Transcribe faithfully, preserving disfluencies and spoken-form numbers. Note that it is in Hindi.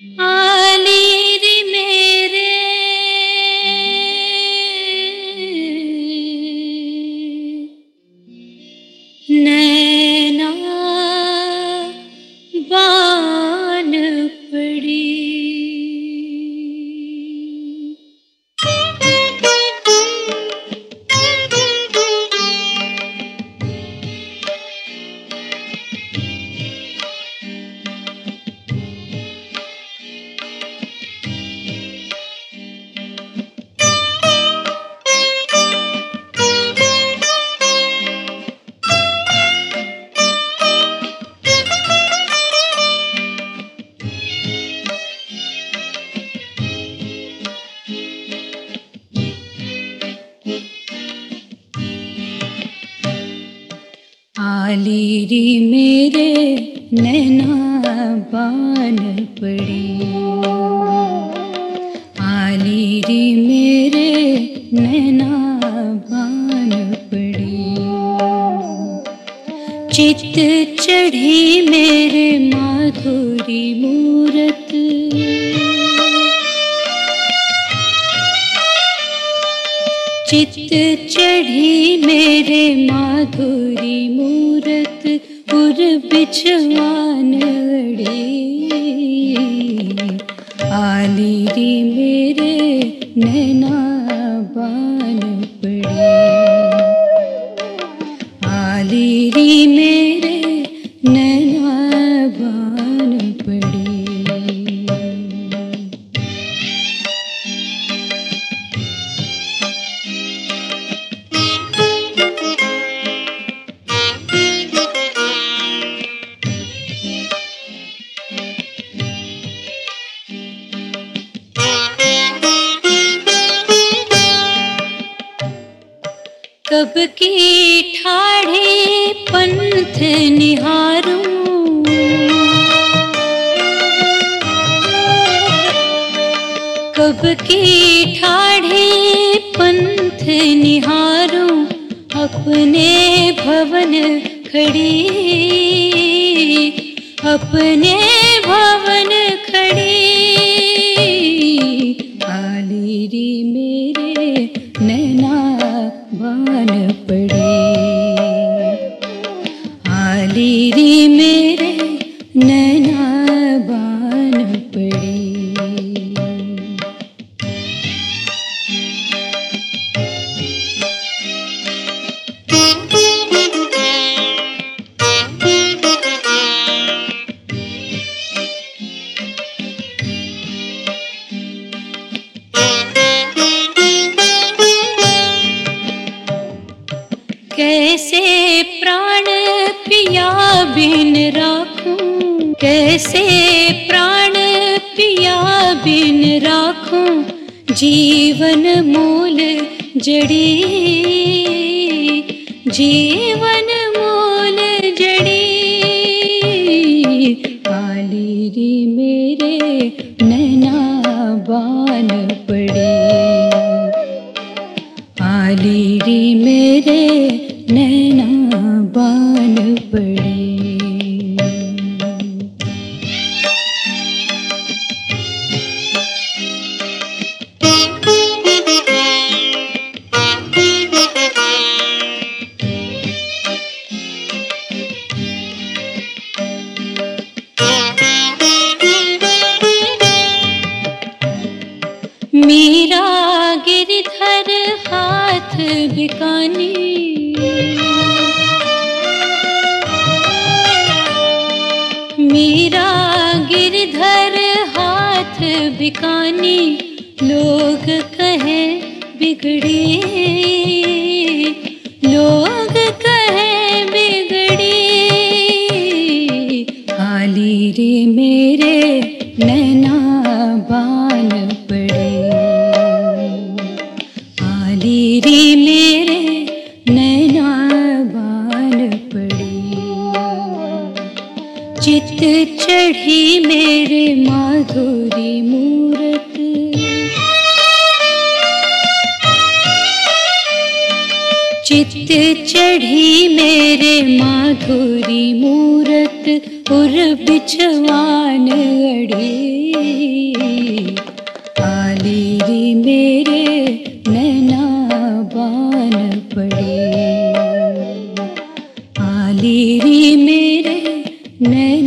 आली रे मेरे नैना बान पड़ी। आली री मेरे नैना बान पड़ी। आली री मेरे नैना बान पड़ी। चित चढ़ी मेरे माधुरी मूरत। चित चढ़ी मेरे माधुरी मूरत। उर बिछवान अड़ी। आली री मेरे नैना बान पड़ी। आली री मेरे नैना बान पड़ी। कब की ठाढ़े पंथ निहारूं। कब की ठाढ़े पंथ निहारूं। अपने भवन खड़ी। अपने भवन खड़ी। आली री मेरे नैना बान पड़ी। आली री मेरे नैना बान पड़ी। कैसे प्राण पिया बिन राखूं। कैसे प्राण पिया बिन राखूं। जीवन मूल जड़ी। जीवन मूल जड़ी। आली री मेरे नैना बान पड़ी। आली री मेरे नैना बान पड़ी। मीरा गिरधर हाथ बिकानी। मीरा गिरधर हाथ बिकानी। लोग कहे बिगड़ी। लोग कहे बिगड़ी। आली रे मेरे नैना बान पड़ी। आली रे मेरे नैना बान पड़ी। चित चढ़ी मेरे माधुरी मूरत। चित चढ़ी मेरे माधुरी मूरत। उर बिछवान अड़े, आली रे मेरे नैना बान पड़े, आली रे मेरे नैना